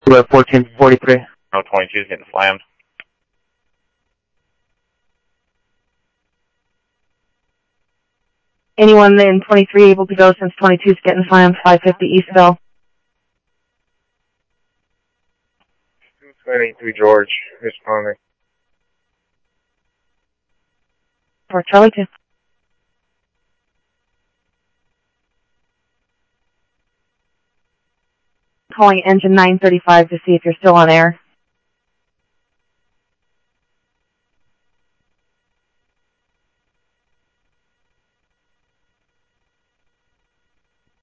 We're 1443. No, 22 is getting slammed. Anyone in 23 able to go since 22 is getting slammed, 550 Eastville. 223 George, responding. For Charlie 2. Calling engine 935 to see if you're still on air.